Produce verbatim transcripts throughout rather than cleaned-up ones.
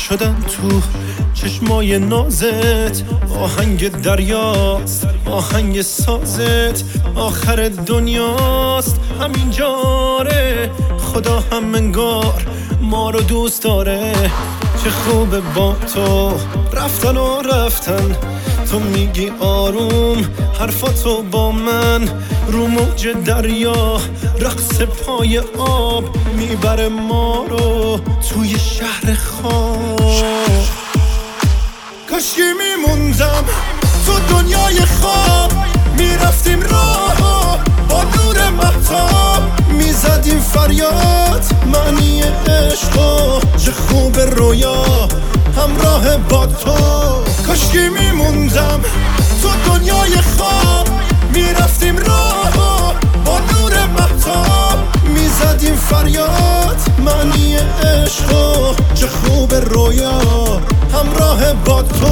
شدم تو چشمای نازت، آهنگ دریاست آهنگ سازت، آخر دنیاست همین جاره. خدا هم انگار ما رو دوست داره. چه خوبه با تو رفتن و رفتن، تو میگی آروم حرفاتو با من، رو موج دریا رقص پای آب میبره ما رو توی شهر خواب. کاشکی میموندم تو دنیای خواب، میرفتیم راه با نور مهتاب، میزدیم فریاد معنی عشقو، چه خوب رویا همراه با تو. کاشکی میموندم تو دنیای خواب، میرفتیم راه با نور مهتاب، میزدیم فریاد معنی عشقو، چه خوب رویا همراه با تو.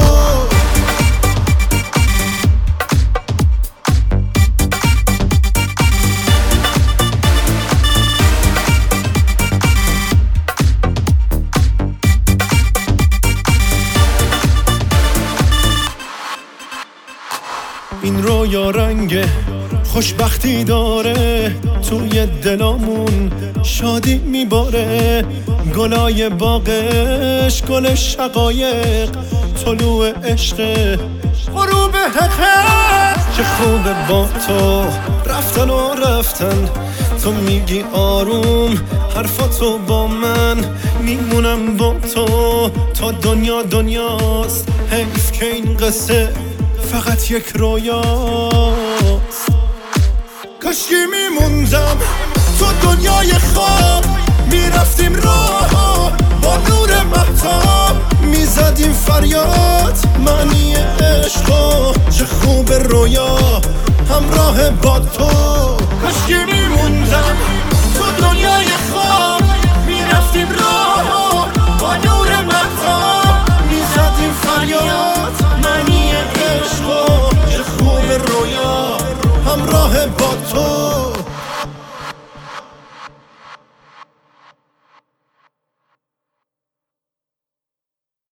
این رویا رنگ خوشبختی داره، توی دلامون شادی میباره، گلای باغش گل شقایق، طلوع عشق غروب حقیق. چه خوبه با تو رفتن و رفتن، تو میگی آروم حرفاتو با من، میمونم با تو تا دنیا دنیاست. حیف که این قصه فقط یک رویاست. کاشکی میموندم تو دنیای خواب، میرفتیم راه با نور مهتاب، میزدیم فریاد معنی عشقو، چه خوب رویا همراه با تو. کاشکی میموندم تو دنیای خواب، میرفتیم راه با نور مهتاب، میزدیم فریاد معنی عشقو، چه خوب رویا همراه با تو.